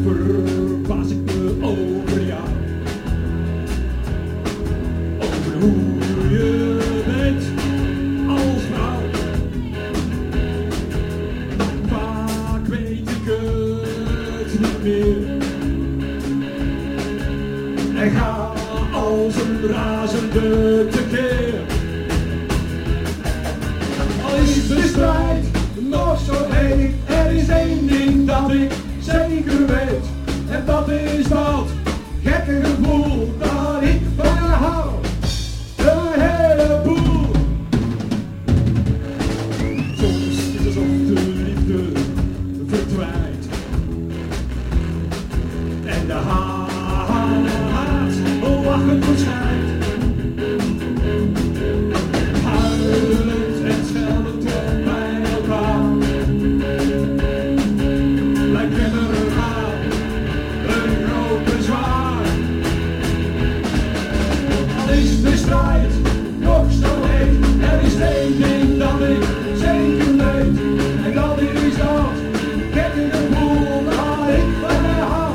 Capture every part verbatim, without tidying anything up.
verbaas ik me over jou. Over hoe je bent als vrouw. Vaak weet ik het niet meer. En ga als een razende tekeer. Al is de strijd nog zo heet, er is één ding dat ik zeker weet. En dat is dat gekke gevoel dat ik van je hou. Een heleboel. Soms is het alsof de liefde verdwijnt. En de haat lachend verschijnt. Huilend en scheldend op bij elkaar. Lijkt met een haat een groot bezwaar. Al is de strijd nog zo heet, er is één ding dat ik zeker weet. En dat is dat gekke gevoel dat ik van je hou.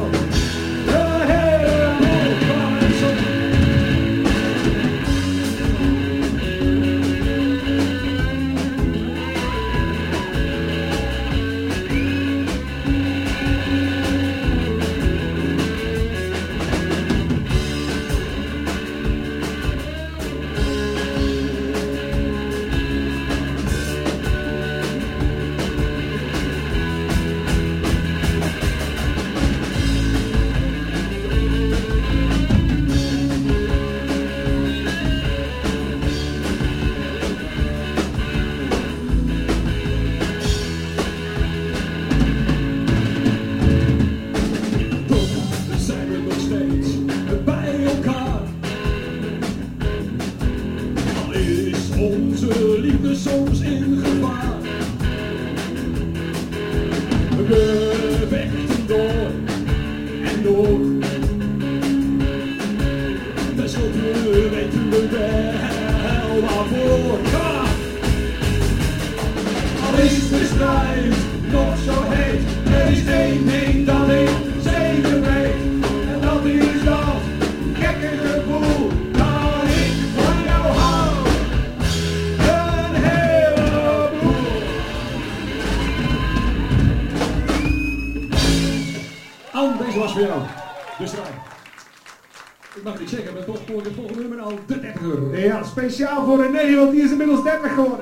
Onze liefde soms in gevaar. We vechten door en door. Ten slotte weten we wel waarvoor. Ja! Al is de strijd nog zo heet, er is één ding dat ik zeker weet. En dat is dat gekke gevoel dat ik van jou hou. Ann, deze was voor jou. De strijd. Ik mag niet zeggen, maar toch voor de volgende nummer al de dertig euro. Ja, speciaal voor René, want die is inmiddels dertig geworden.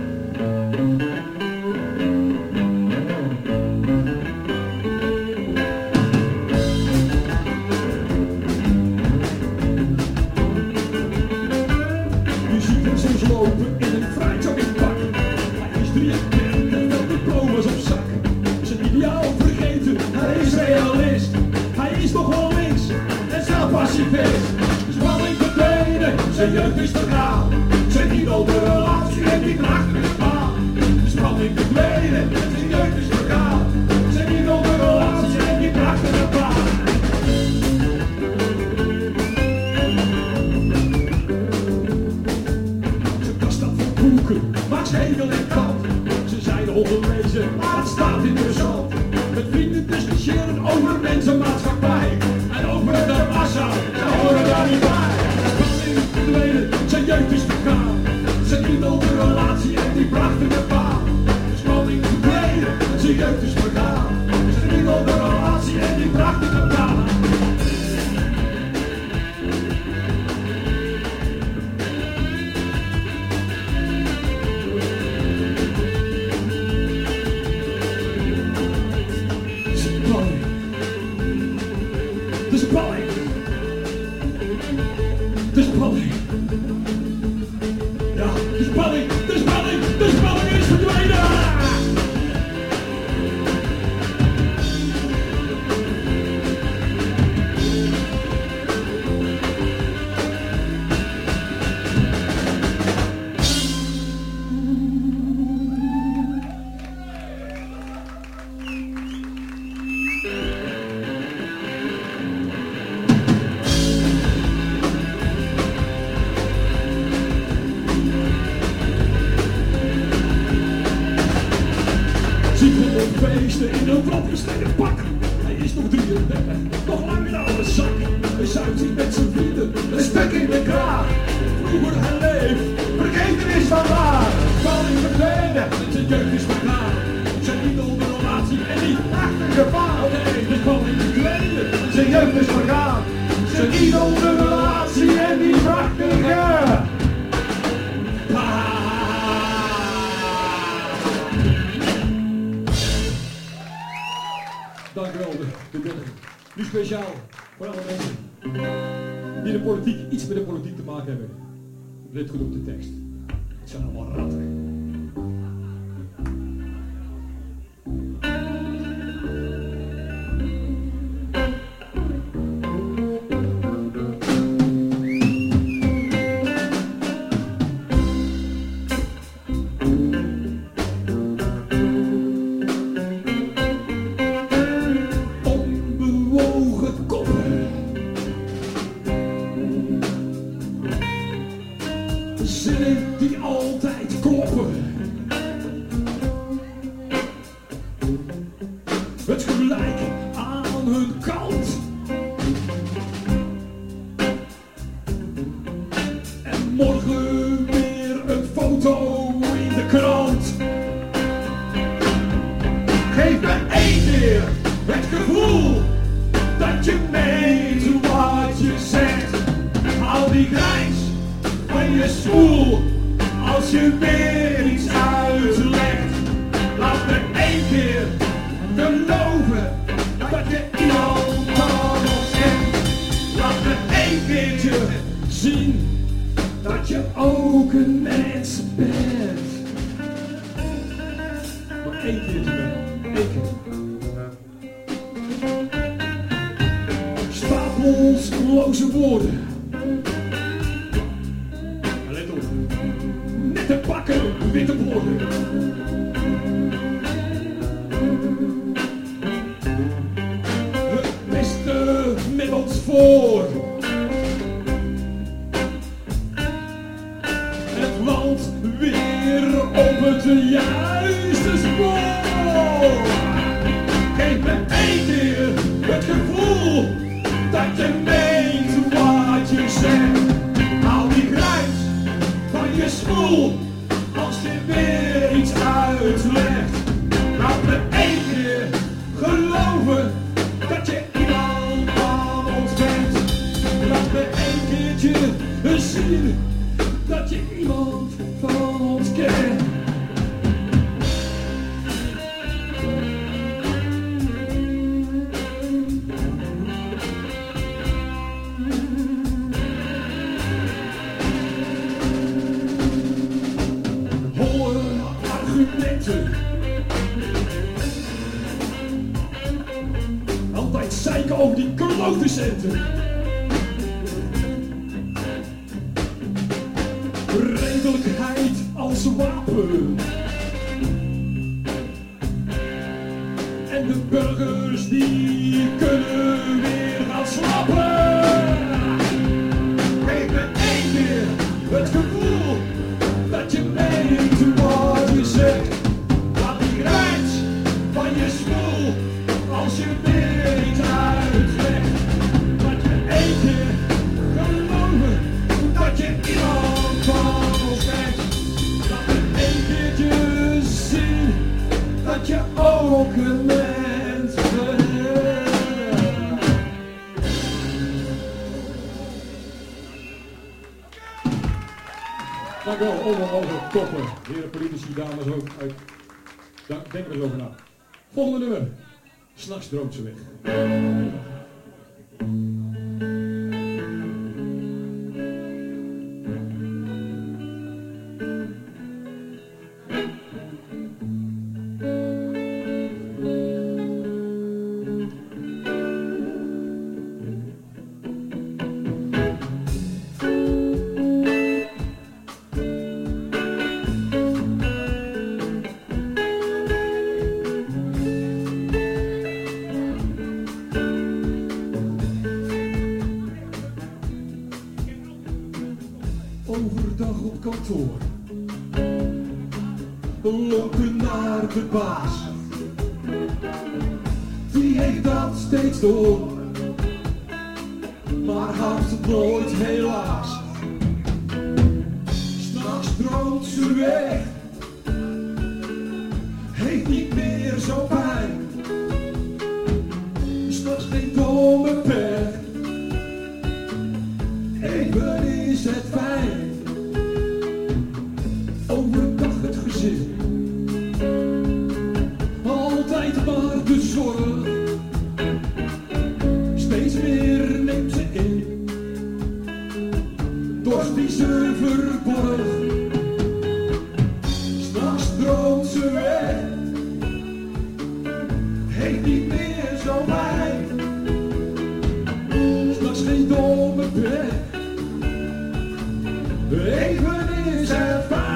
Je ziet hem soms lopen in een fraai joggingpak. Hij is drieëndertig en wel diploma's op zak. Zijn ideaal vergeten, hij is realist. Hij is toch wel links en zelf pacifist. Spanning verdwenen, zijn jeugd is vergaan. Zijn idool de relatie en die prachtige baan. Spanning verdwenen, zijn jeugd is vergaan. Zijn idool de relatie en die prachtige baan. Zijn kast staat vol boeken, maakt schedel en kant. Ze zijn onderlezen, maar het staat in de zand. Met vrienden discussiëren over mensenmaatschappij. En over de massa, ze horen daar niet bij. Spanning verdwenen, zijn jeugd is vergaan. Zijn idool de relatie en die prachtige baan. Spanning verdwenen, zijn jeugd is vergaan. Zijn idool de relatie en die prachtige baan. De spanning. De spanning. Ja, de spanning, de spanning, de spanning is verdwenen. Feesten in een brandgestreden pak. Hij is nog drieëndertig zuipt hij met zijn vrienden een stuk in de kraag. Vroeger hij leeft, vergeten is vandaag. Val in verdwenen, zijn jeugd is vergaan. Zijn iedel de relatie en die prachtige vader. Nee, de val in verdwenen, zijn jeugd is vergaan. Zijn iedel de relatie en die prachtige. Dankjewel, de, de Belgen. Nu speciaal voor alle mensen die de politiek, iets met de politiek te maken hebben. Let goed op de tekst. Het zijn allemaal ratten. Altijd zeiken over die klote centen. Redelijkheid als wapen. En de burgers die kunnen weer gaan slapen. Geef me één keer het gevoel dat je meent wat je zegt. Laat die grijns van je stoel als je weer iets uitlegt. Laat je één keer geloven dat je iemand van ons bent. Laat me één keertje zien dat je ook een mens bent. Dank u wel, ongelooflijk toppen, heren politici, dames ook uit. Denk er eens over na. Volgende nummer. S'nachts droomt ze weg. Overdag op kantoor, lopen naar de baas. Die heeft dat steeds door, maar houdt het nooit helaas. S'nachts droomt ze weg, heeft niet meer zo pijn. S'nachts geen domme pech, even is het fijn. Overdag het gezin, altijd maar de zorg. Steeds meer neemt ze in, dorst die ze verborg. S'nachts droomt ze weg, heeft niet meer zo pijn. S'nachts geen domme pech, even is het fijn.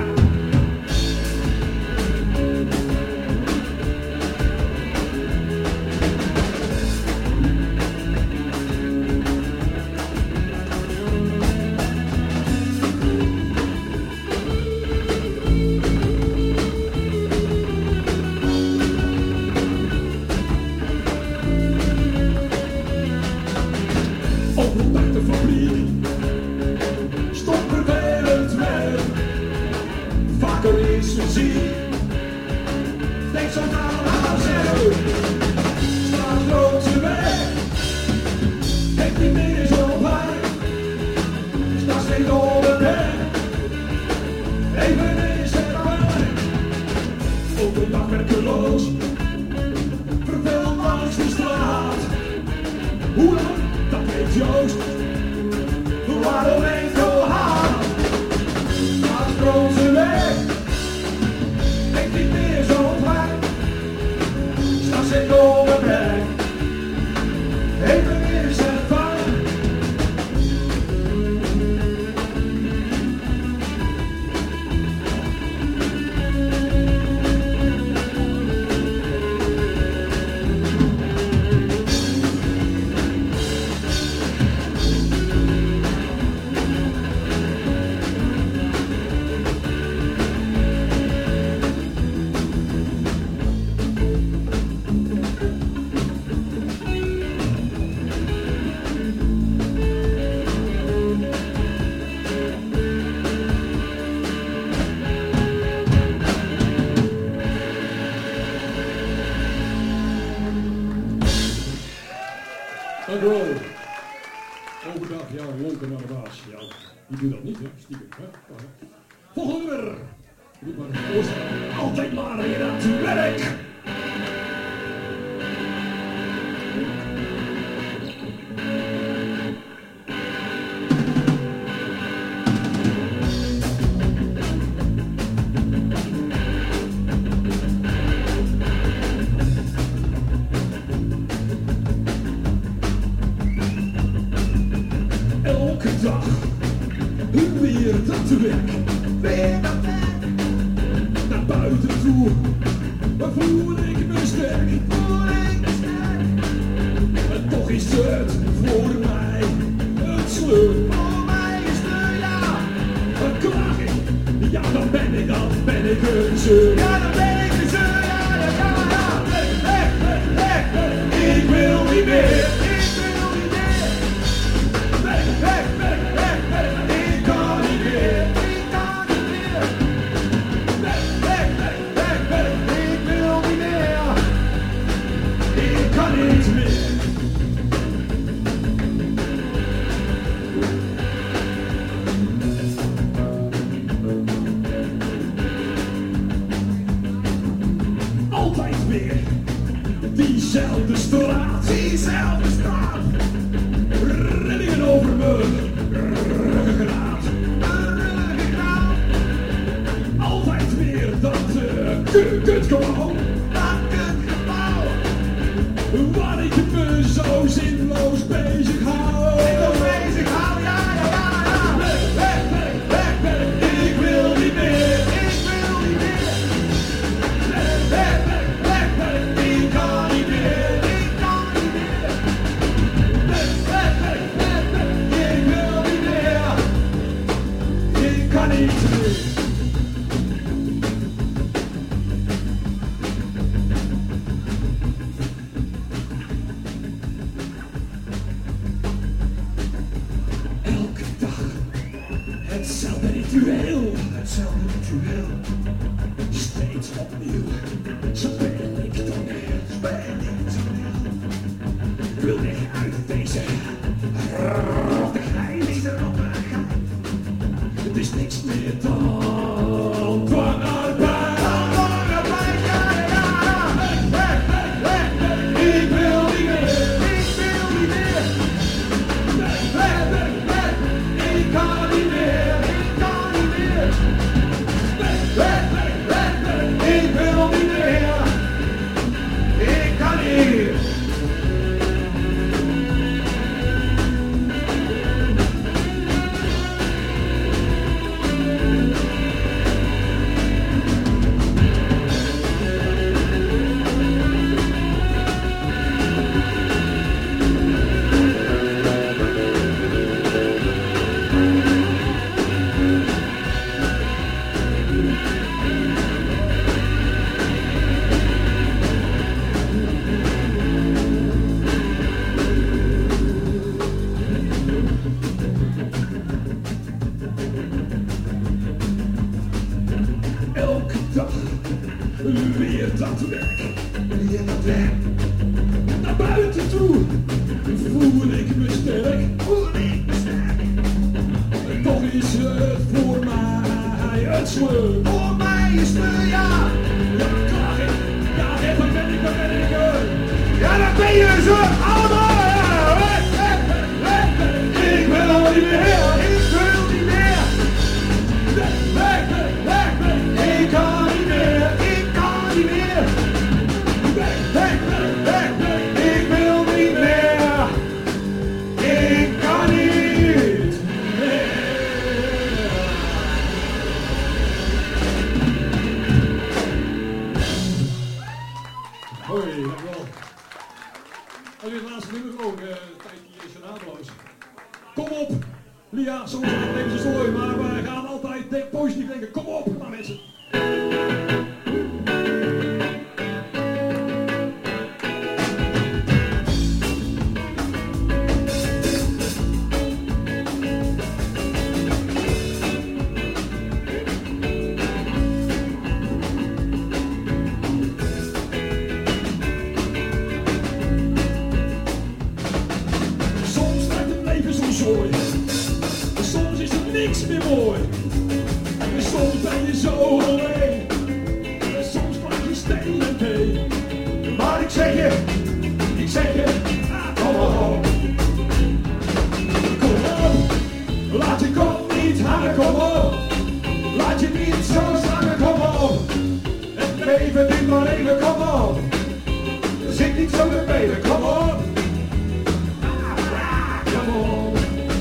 Overdag de fabriek, stop vervelend werk. Vaker is ze ziek, denk zo aan haarzelf. S'nachts droomt ze weg, heeft niet meer zo pijn. S'nachts geen dolle pech, even is het fijn. Overdag werkeloos, vervelend langs de straat. Hoe lang? Dat weet Joost, waarom enkel haar? S'nachts droomt ze weg, heeft niet meer zo pijn. S'nachts geen dolle pech, even is het fijn. Dank u wel. Overdag, ja, lonken naar de baas. Ja, die doet dat niet, hè? Stiekem, hè? Volgende nummer. Doe maar een voorstel. Altijd maar weer aan het werk. Elke dag weer dat werk, weer dat werk. Naar buiten toe, waar voel ik me sterk, voel ik me sterk. En toch is het voor mij een sleur. Voor mij is het ja, een klaging. Ja, dan ben ik, dan ben ik een zeur. Ja, dan ben ik een zeur. Ja, ja, ja, ja. Weg, weg, weg, weg, weg. Ik wil niet meer. Weg, weg, weg, weg, ik kan niet meer, ik kan niet meer. Weg, weg, weg, weg, weg, ik wil niet meer. Ik kan niet meer. Altijd weer diezelfde straat, diezelfde straat. Rillingen over me, ruggengraat, ruggengraat. Altijd weer dat uh, kutgebouw, dat kutgebouw. Waar ik me zo zinloos bezig hou. Zinloos bezig hou, ja, ja, ja, ja. Weg, weg, weg, weg, weg. Ik wil niet meer, ik wil niet meer. Weg, weg, weg, weg, weg. Ik kan niet meer, ik kan niet meer. Weg, weg, weg, weg, weg. Ik wil niet meer. Ik kan niet meer. Hetzelfde ritueel, hetzelfde ritueel. Steeds opnieuw, speel ik toneel, speel ik toneel. Ik wil weg uit deze rottigheid, deze rottigheid. Het is niks meer dan dwangarbeid. Ik wil niet meer, ik wil niet meer. Weg, weg, weg, weg. Ik kan niet meer, ik kan niet meer. Weg, weg, weg, weg, weg. Ik wil niet meer. Ik kan niet. Elke dag weer dat werk, weer dat werk. Naar buiten toe voel ik me sterk, voel ik me sterk. En toch is het voor mij het sleur. Voor mij is het ja. Ja, klaag ik. Ja, nee, waar ben ik, waar ben ik? Ja, daar ben je ze allemaal. Weg, weg, weg, weg. Ik wil niet meer, ik wil niet meer. Weg, weg, weg, weg, weg. Ik kan niet meer, ik kan niet meer. Weg, weg, weg, weg, weg. Ik wil niet meer. Ik kan niet meer. Hoi, dankjewel. En dit laatste nummer ook, uh, tijd die is genadeloos. Kom op, Lia, soms nemen ze zooi, maar we gaan altijd denk, positief denken. Kom op, maar mensen. Soms lijkt het leven zo zooi. Soms is er niks meer mooi. En soms ben je zo alleen. En soms maak je steen en thee. Maar ik zeg je, ik zeg je, ah, kom op. Kom op, laat je kop niet hangen, kom op. Laat je niet zo staan, kom op. Het leven duurt maar even, kom op. Zit niet zo te benen, kom op. Kom op.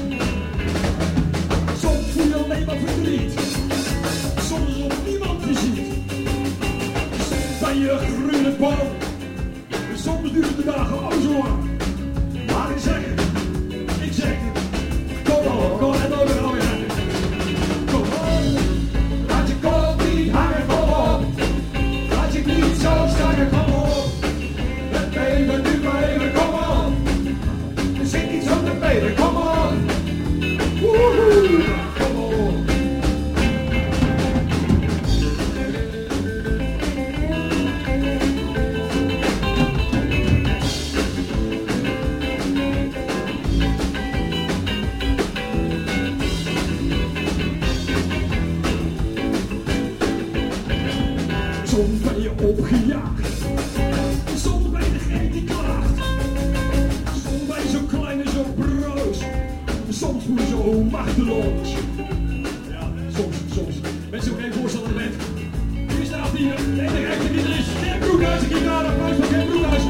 Soms voel je alleen maar verdriet. Soms is er niemand je ziet. Soms ben je gruwelijk bang. Soms duurt de dagen ook zo lang. Maar ik zeg het, ik zeg het. Kom op, kom en ook en ook en. Kom op, laat je kop niet hangen, kom op. Laat je niet zo staan, kom op. Het leven duurt maar even, kom op. Er zit niet zo te benen, kom op. Woehoe, kom op. Soms ben je opgejaagd. Soms ben je degene die klaagt. Soms ben je zo klein en zo broos. Soms voel je zo machteloos. Ja, soms, soms. Mensen ook geen voorstander bent. Hier staat hier de enige echte die er is. Geen Broekhuis, ik ga naar applaus van Geen Broekhuis.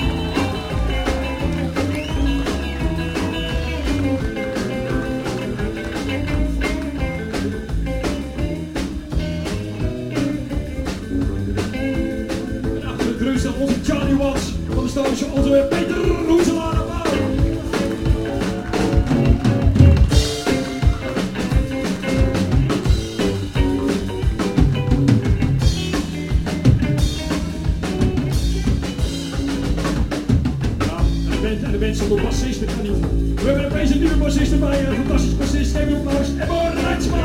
En achter de drum staat onze Charlie Watts. Van de Stootje, onze Peter Roeselaar. band en de band zonder bassist, dat kan niet. We hebben opeens een nieuwe bassist erbij, een fantastische bassist. Geef hem applaus. Ebbo Reitsma!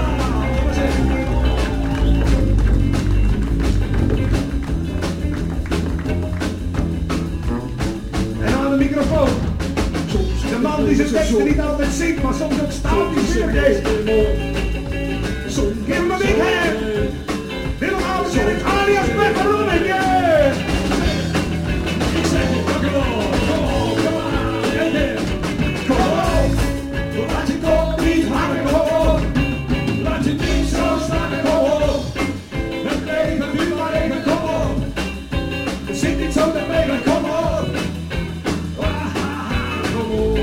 En aan de microfoon. De man die zijn teksten niet altijd zingt, maar soms ook staat die zinnelijk heeft. Give him a big hand. Willem Oudekerk, alias Pepperoni, yeah! Ik zeg, kom on, kom on, kom on, yeah, yeah. Kom on, laat je kop niet hangen, kom op. Laat je niet zo staan, kom op. Het leven duurt maar even, kom op. Zit niet zo te benen, kom op. Kom op.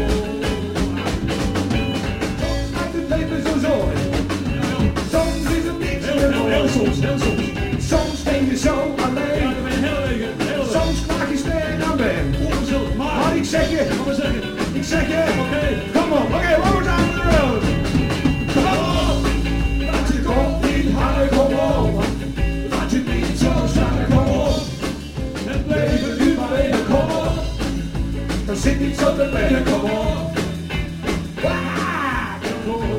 Maakt het leven zo zooi. Soms is het niks meer mooi. Heel soms, heel soms. Soms ben je zo Ja, alleen. dan ben je heel lekker, heel lekker. Soms klaag je sterk aan ben. Ongezellig, maar, Maar ik zeg je, wat we zeggen. ik zeg je, Oké. come on, oké, one more time on the road. Kom op! Laat je kop niet hangen, kom op! Laat je niet zo staan, kom op! Het leven duurt maar even, kom op! Dan zit niet zo te benen, Kom op! Ah, kom op!